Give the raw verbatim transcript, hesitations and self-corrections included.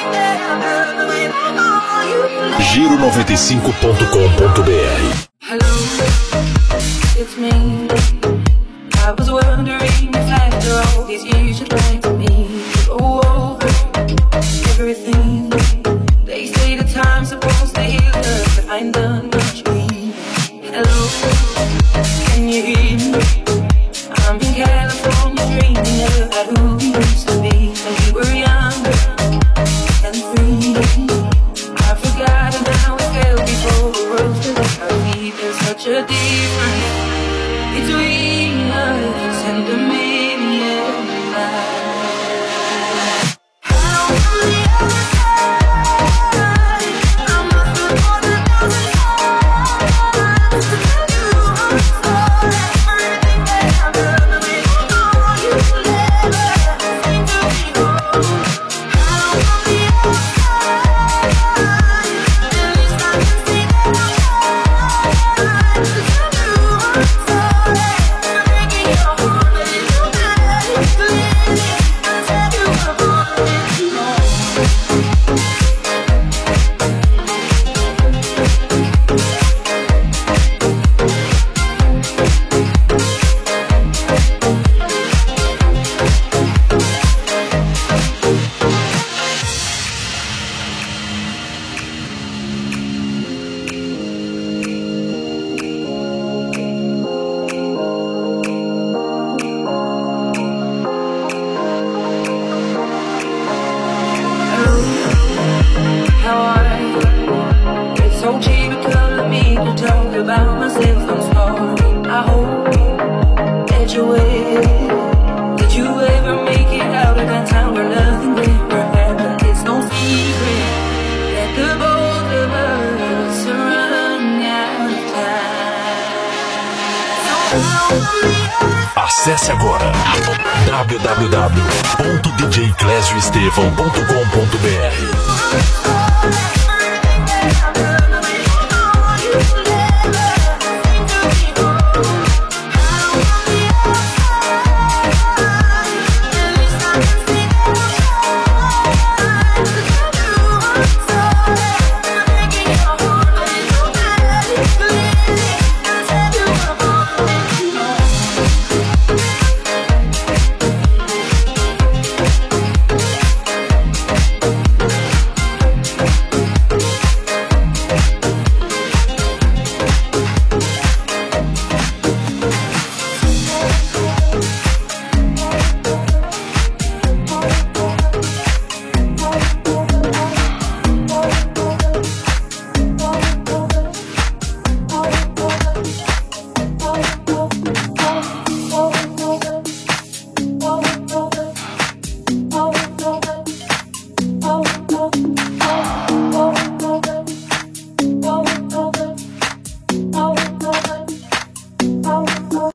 Giro noventa e cinco ponto com ponto b r. Hello, it's me. I was wondering if after all these years you'd like to me go over everything. They say the time's supposed to heal us, but I ain't done much me. Hello, can you hear me? I'm in California dreaming about who we used to be when we were younger and free. I forgot how it felt before the world felt like our feet. There's such a difference between us and a million miles. About myself, I'm sorry. I hope that you will. Did you ever make it out of that town where nothing ever happened? It's no secret that the both of us are running out of time. Acesse agora w w w ponto d j clésio estevão ponto com ponto b r.